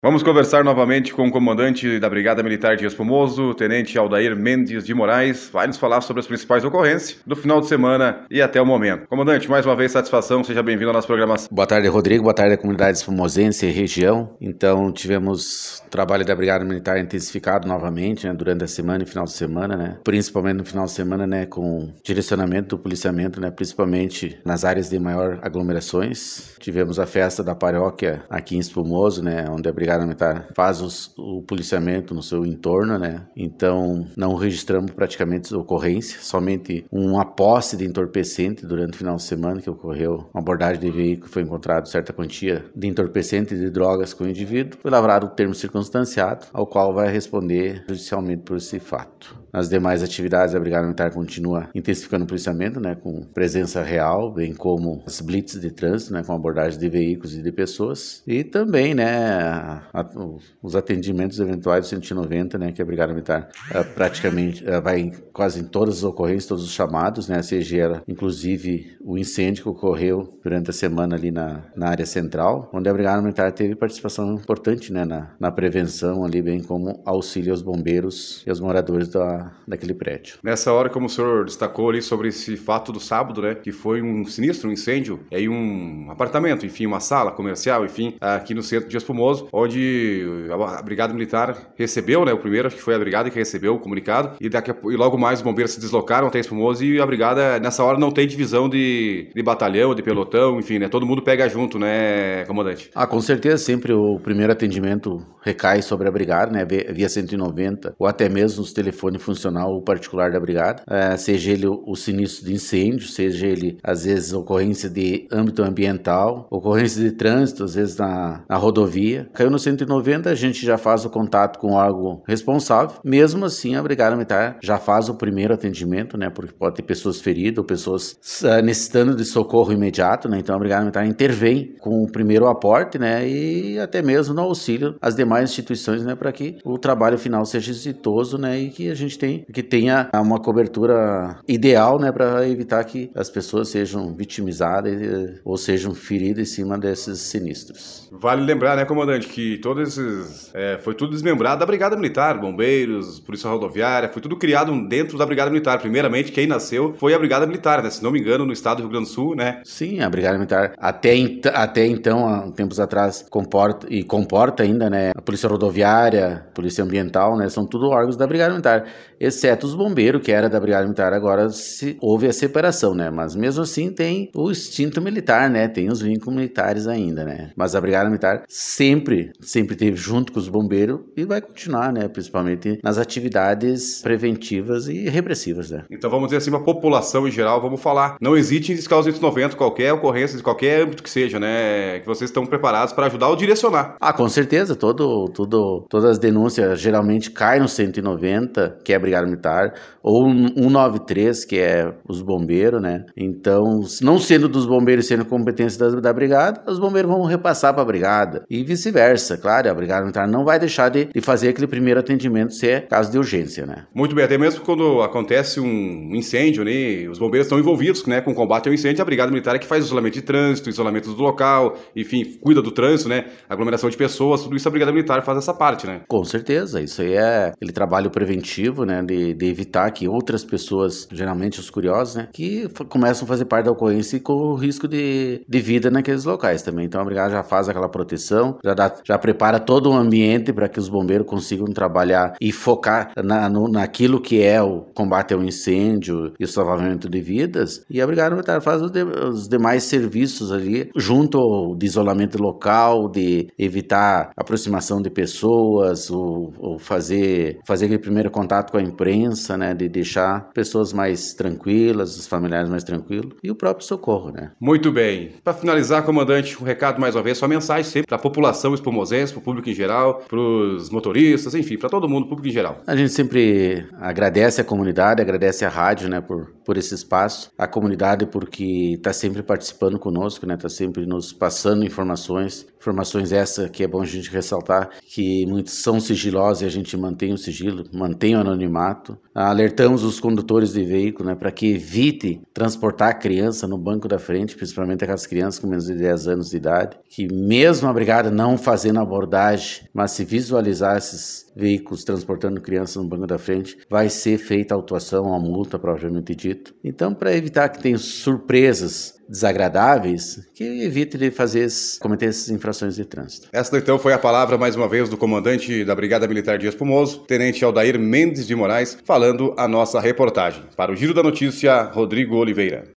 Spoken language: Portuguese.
Vamos conversar novamente com o comandante da Brigada Militar de Espumoso, o Tenente Aldair Mendes de Moraes, vai nos falar sobre as principais ocorrências do final de semana e até o momento. Comandante, mais uma vez, satisfação, seja bem-vindo à nossa programação. Boa tarde, Rodrigo, boa tarde à comunidade espumosense e região. Então, tivemos trabalho da Brigada Militar intensificado novamente, né, durante a semana e final de semana, né, principalmente no final de semana, né, com direcionamento do policiamento, né, principalmente nas áreas de maior aglomerações. Tivemos a festa da paróquia aqui em Espumoso, né, onde a Brigada Militar faz o policiamento no seu entorno, né, então não registramos praticamente ocorrências, somente uma posse de entorpecente durante o final de semana que ocorreu, uma abordagem de veículo, foi encontrado certa quantia de entorpecente e de drogas com o indivíduo, foi lavrado o termo circunstanciado, ao qual vai responder judicialmente por esse fato. Nas demais atividades, a Brigada Militar continua intensificando o policiamento, né, com presença real, bem como as blitz de trânsito, né, com abordagem de veículos e de pessoas, e também, né, os atendimentos eventuais do 190, né, que a Brigada Militar praticamente vai quase em todas as ocorrências, todos os chamados, né, seja ela, inclusive o incêndio que ocorreu durante a semana ali na área central, onde a Brigada Militar teve participação importante, né, na prevenção ali, bem como auxílio aos bombeiros e aos moradores daquele prédio. Nessa hora, como o senhor destacou ali sobre esse fato do sábado, né, que foi um sinistro, um incêndio em um apartamento, enfim, uma sala comercial, enfim, aqui no centro de Espumoso, onde a Brigada Militar recebeu, né, o primeiro, acho que foi a Brigada que recebeu o comunicado, e logo mais os bombeiros se deslocaram até Espumoso e a Brigada, nessa hora, não tem divisão de batalhão, de pelotão, enfim, né, todo mundo pega junto, né, comandante? Com certeza, sempre o primeiro atendimento recai sobre a Brigada, né, via 190, ou até mesmo os telefones funcional ou particular da Brigada, seja ele o sinistro de incêndio, seja ele, às vezes, ocorrência de âmbito ambiental, ocorrência de trânsito, às vezes na rodovia. Caiu no 190, a gente já faz o contato com o órgão responsável. Mesmo assim, a Brigada Militar já faz o primeiro atendimento, né, porque pode ter pessoas feridas ou pessoas necessitando de socorro imediato, né, então a Brigada Militar intervém com o primeiro aporte, né, e até mesmo no auxílio às demais instituições, né, para que o trabalho final seja exitoso, né, e que a gente tenha uma cobertura ideal, né, para evitar que as pessoas sejam vitimizadas ou sejam feridas em cima desses sinistros. Vale lembrar, né, comandante, que todos esses foi tudo desmembrado da Brigada Militar, bombeiros, Polícia Rodoviária, foi tudo criado dentro da Brigada Militar. Primeiramente, quem nasceu foi a Brigada Militar, né, se não me engano, no estado do Rio Grande do Sul, né? Sim, a Brigada Militar até então, há tempos atrás, comporta ainda, né, a Polícia Rodoviária, Polícia Ambiental, né, são tudo órgãos da Brigada Militar, exceto os bombeiros, que era da Brigada Militar. Agora houve a separação, né? Mas mesmo assim tem o instinto militar, né? Tem os vínculos militares ainda, né? Mas a Brigada Militar sempre esteve junto com os bombeiros e vai continuar, né? Principalmente nas atividades preventivas e repressivas, né? Então vamos dizer assim, a população em geral, vamos falar, não hesite em discar os 190, qualquer ocorrência, de qualquer âmbito que seja, né? Que vocês estão preparados para ajudar ou direcionar. Com certeza, todas as denúncias geralmente caem no 190, que é a Brigada Militar, ou 193, que é os bombeiros, né? Então, não sendo dos bombeiros, sendo competência da Brigada, os bombeiros vão repassar para a Brigada e vice-versa. Claro, a Brigada Militar não vai deixar de fazer aquele primeiro atendimento se é caso de urgência, né? Muito bem, até mesmo quando acontece um incêndio, né? Os bombeiros estão envolvidos, né, com o combate ao incêndio, a Brigada Militar é que faz isolamento de trânsito, isolamento do local, enfim, cuida do trânsito, né? Aglomeração de pessoas, tudo isso a Brigada Militar faz essa parte, né? Com certeza, isso aí é aquele trabalho preventivo, né, de evitar que outras pessoas, geralmente os curiosos, né, que começam a fazer parte da ocorrência e com o risco de vida naqueles locais também. Então a Brigada já faz aquela proteção, já prepara todo o ambiente para que os bombeiros consigam trabalhar e focar naquilo que é o combate ao incêndio e o salvamento de vidas, e a Brigada Militar faz os demais serviços ali, junto ao de isolamento local, de evitar aproximação de pessoas, ou fazer aquele primeiro contato com a imprensa, né, de deixar pessoas mais tranquilas, os familiares mais tranquilos, e o próprio socorro, né. Muito bem. Para finalizar, comandante, um recado mais uma vez, sua mensagem sempre para a população espumosense, para o público em geral, para os motoristas, enfim, para todo mundo, público em geral. A gente sempre agradece a comunidade, agradece a rádio, né, por esse espaço, a comunidade porque está sempre participando conosco, né, está sempre nos passando informações essas que é bom a gente ressaltar, tá? Que muitos são sigilosos e a gente mantém o sigilo, mantém o anonimato. Alertamos os condutores de veículo, né, para que evite transportar a criança no banco da frente, principalmente aquelas crianças com menos de 10 anos de idade, que mesmo a brigada não fazendo abordagem, mas se visualizar esses veículos transportando crianças no banco da frente, vai ser feita a autuação, a multa propriamente dito. Então, para evitar que tenha surpresas desagradáveis, que evite de cometer essas infrações de trânsito. Esta então foi a palavra mais uma vez do comandante da Brigada Militar de Espumoso, Tenente Aldair Mendes de Moraes, falando a nossa reportagem. Para o Giro da Notícia, Rodrigo Oliveira.